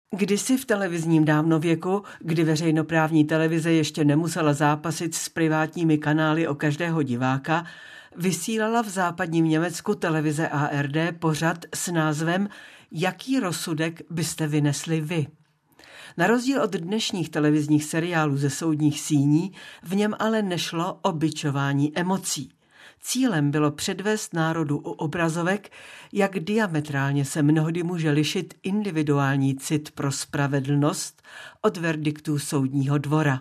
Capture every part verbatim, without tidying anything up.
Kdysi v televizním dávnověku, kdy veřejnoprávní televize ještě nemusela zápasit s privátními kanály o každého diváka, vysílala v západním Německu televize A R D pořad s názvem Jaký rozsudek byste vynesli vy? Na rozdíl od dnešních televizních seriálů ze soudních síní, v něm ale nešlo o bičování emocí. Cílem bylo předvést národu u obrazovek, jak diametrálně se mnohdy může lišit individuální cit pro spravedlnost od verdiktů soudního dvora.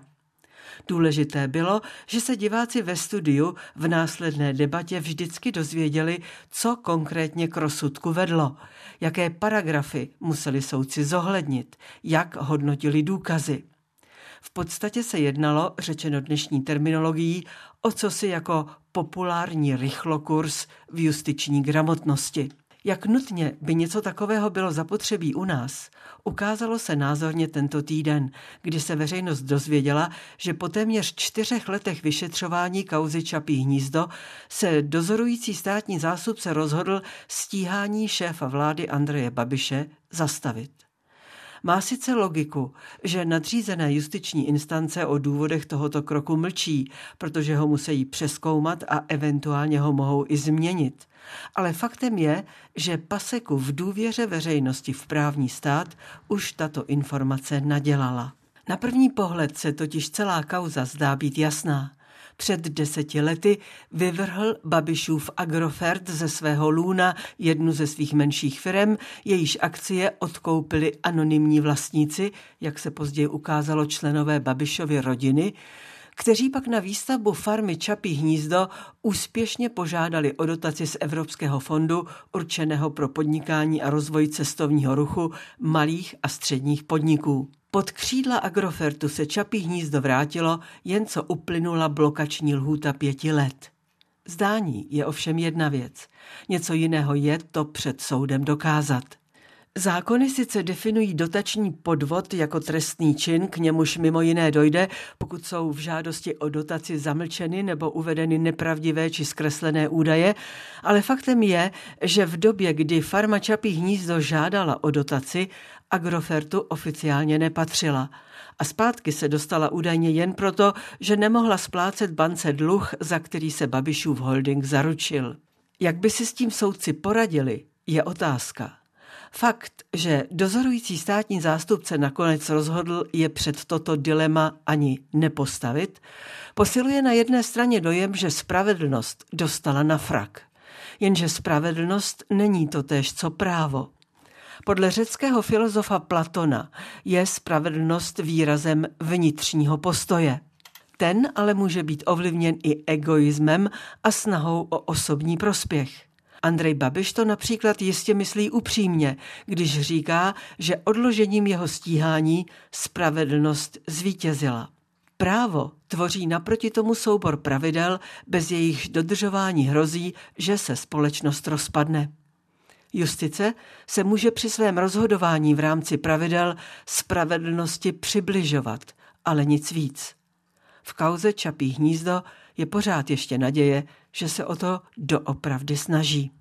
Důležité bylo, že se diváci ve studiu v následné debatě vždycky dozvěděli, co konkrétně k rozsudku vedlo, jaké paragrafy museli soudci zohlednit, jak hodnotili důkazy. V podstatě se jednalo, řečeno dnešní terminologií, o cosi jako populární rychlokurs v justiční gramotnosti. Jak nutně by něco takového bylo zapotřebí u nás, ukázalo se názorně tento týden, kdy se veřejnost dozvěděla, že po téměř čtyřech letech vyšetřování kauzy Čapí hnízdo se dozorující státní zástupce rozhodl stíhání šéfa vlády Andreje Babiše zastavit. Má sice logiku, že nadřízené justiční instance o důvodech tohoto kroku mlčí, protože ho musí přezkoumat a eventuálně ho mohou i změnit. Ale faktem je, že paseku v důvěře veřejnosti v právní stát už tato informace nadělala. Na první pohled se totiž celá kauza zdá být jasná. Před deseti lety vyvrhl Babišův Agrofert ze svého lůna jednu ze svých menších firem, jejíž akcie odkoupili anonymní vlastníci, jak se později ukázalo členové Babišovy rodiny, kteří pak na výstavbu farmy Čapí hnízdo úspěšně požádali o dotaci z Evropského fondu určeného pro podnikání a rozvoj cestovního ruchu malých a středních podniků. Pod křídla Agrofertu se Čapí hnízdo vrátilo, jen co uplynula blokační lhůta pěti let. Zdání je ovšem jedna věc. Něco jiného je to před soudem dokázat. Zákony sice definují dotační podvod jako trestný čin, k němuž mimo jiné dojde, pokud jsou v žádosti o dotaci zamlčeny nebo uvedeny nepravdivé či zkreslené údaje, ale faktem je, že v době, kdy farma Čapí hnízdo žádala o dotaci, Agrofertu oficiálně nepatřila. A zpátky se dostala údajně jen proto, že nemohla splácet bance dluh, za který se Babišův holding zaručil. Jak by si s tím soudci poradili, je otázka. Fakt, že dozorující státní zástupce nakonec rozhodl je před toto dilema ani nepostavit, posiluje na jedné straně dojem, že spravedlnost dostala na frak. Jenže spravedlnost není totéž co právo. Podle řeckého filozofa Platona je spravedlnost výrazem vnitřního postoje. Ten ale může být ovlivněn i egoismem a snahou o osobní prospěch. Andrej Babiš to například jistě myslí upřímně, když říká, že odložením jeho stíhání spravedlnost zvítězila. Právo tvoří naproti tomu soubor pravidel, bez jejichž dodržování hrozí, že se společnost rozpadne. Justice se může při svém rozhodování v rámci pravidel spravedlnosti přibližovat, ale nic víc. V kauze Čapí hnízdo je pořád ještě naděje, že se o to doopravdy snaží.